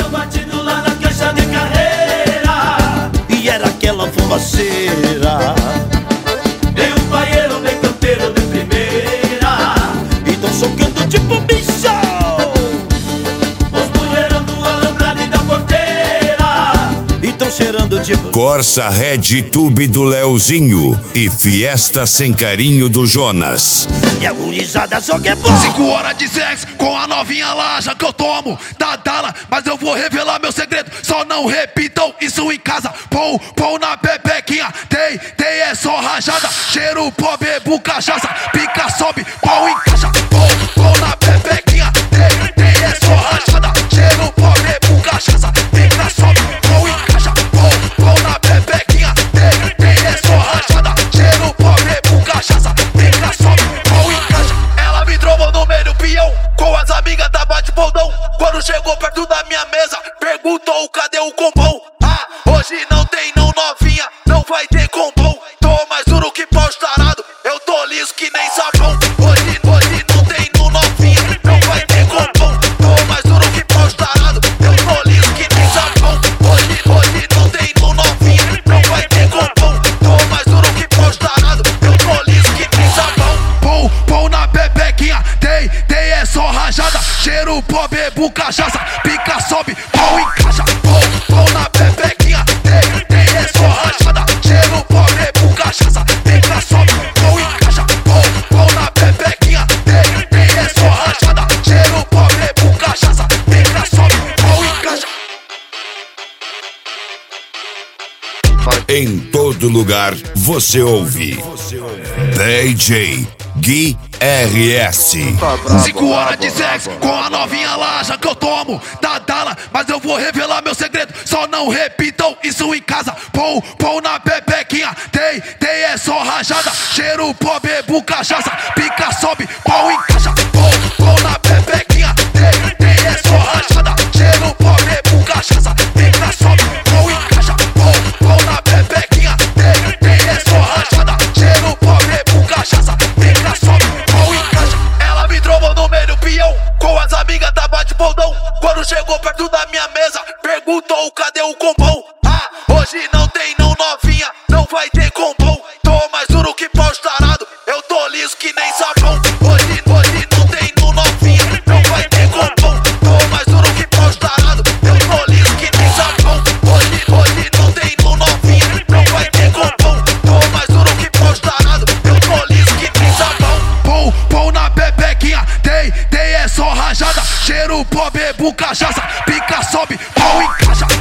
batido lá na caixa de carreira, e era aquela fumaceira. tem um paieiro bem campeiro de primeira, E tão socando tipo bicho. os mulherão do alambrado e da porteira, E tão cheirando tipo Corsa Red Tube do Leozinho e Fiesta Sem Carinho do Jonas. e a gurizada só quer bom. 5 horas de sexo com a novinha lá, já que eu tomo da Dala. Mas eu vou revelar meu segredo, só não repitam isso em casa. Pão na pepequinha, tem é só rajada. Cheiro pó, bebo cachaça, pica, sobe, pau encaixa. Pão na pepequinha, tem é só rajada. Cheiro pó, bebo cachaça, pica, sobe, pau encaixa. Pão na pepequinha, tem é só rajada. Cheiro pó, bebo cachaça, pica, sobe, pau encaixa. Ela me trombou no meio do peão, com as amigas da bate-baldão. Quando chegou perto da minha mesa, perguntou cadê o compão. Ah, hoje não tem não novinha, não vai ter compão. Tô mais duro que pau estarado, eu tô liso que nem sabão. Hoje não tem não novinha, não vai ter compão. Tô mais duro que pau estarado, eu tô liso que nem sabão. Hoje não tem não novinha, não vai ter compão. Tô mais duro que pau estarado, eu tô liso que nem sabão. Pão na pepequinha, tem é só rajada. Cheiro pó, bebo cachaça, pica, sobe, pau encaixa. Pão na pepequinha, tem é só rajada. Cheiro pó, bebo cachaça, pica, sobe, pau encaixa. Pão na pepequinha, tem é só rajada. Cheiro pó, bebo cachaça, pica, sobe, pau encaixa. Em todo lugar você ouve DJ Gui RS. 5 horas de sexo com a novinha lá, já que eu tomo da Dala. Mas eu vou revelar meu segredo, só não repitam isso em casa. Pão na pepequinha, tem é só rajada. Cheiro pó, bebo cachaça, pica, sobe, pau encaixa. Pão na pepequinha, tem é só rajada. Cheiro pó, bebo cachaça, pica, sobe, pau encaixa. Pão na pepequinha, tem é só rajada. Cheiro pó, bebo cachaça, pica, sobe, pau encaixa. Ela me trombou no meio do peão, com as amigas da bate-baldão. Quando chegou perto da minha mesa, perguntou cadê o compão. Ah, hoje não tem não novinha, não vai ter compão. Tô mais duro que pau estarado, eu tô liso que nem sabão. Hoje não tem não novinha, não vai ter compão. Tô mais duro que pau estarado, eu tô liso que nem sabão. Hoje não tem não novinha, não vai ter compão. Tô mais duro que pau estarado, eu tô liso que nem sabão. Pão na pepequinha, tem é só rajada. Cheiro pó, bebo cachaça, pica, sobe, pau encaixa.